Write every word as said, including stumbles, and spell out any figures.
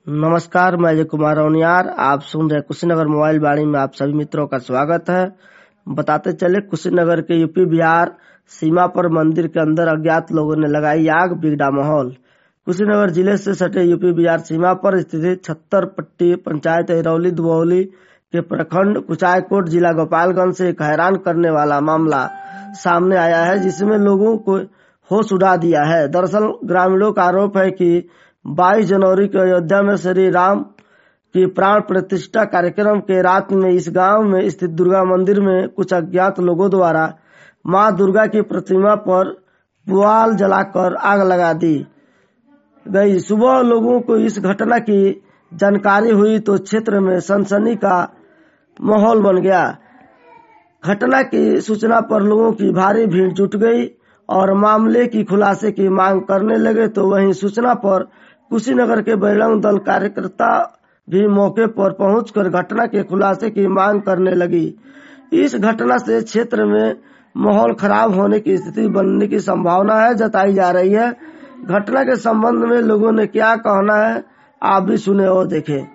नमस्कार, मैं अजय कुमार रौनियार। आप सुन रहे कुशीनगर मोबाइल वाणी में आप सभी मित्रों का स्वागत है। बताते चले, कुशीनगर के यूपी बिहार सीमा पर मंदिर के अंदर अज्ञात लोगों ने लगाई आग, बिगड़ा माहौल। कुशीनगर जिले से सटे यूपी बिहार सीमा पर स्थित छत्तर पट्टी पंचायत हिरौली दुबौली के प्रखंड कुचायकोट जिला गोपालगंज से एक हैरान करने वाला मामला सामने आया है, जिसमें लोगों को होश उड़ा दिया है। दरअसल ग्रामीणों का आरोप है कि बाईस जनवरी को अयोध्या में श्री राम की प्राण प्रतिष्ठा कार्यक्रम के रात में इस गांव में स्थित दुर्गा मंदिर में कुछ अज्ञात लोगों द्वारा मां दुर्गा की प्रतिमा पर पुआल जलाकर आग लगा दी गई। सुबह लोगों को इस घटना की जानकारी हुई तो क्षेत्र में सनसनी का माहौल बन गया। घटना की सूचना पर लोगों की भारी भीड़ जुट गई और मामले की खुलासे की मांग करने लगे। तो वहीं सूचना पर कुशीनगर के बजरंग दल कार्यकर्ता भी मौके पर पहुंचकर घटना के खुलासे की मांग करने लगी। इस घटना से क्षेत्र में माहौल खराब होने की स्थिति बनने की संभावना है जताई जा रही है। घटना के संबंध में लोगों ने क्या कहना है, आप भी सुने और देखें।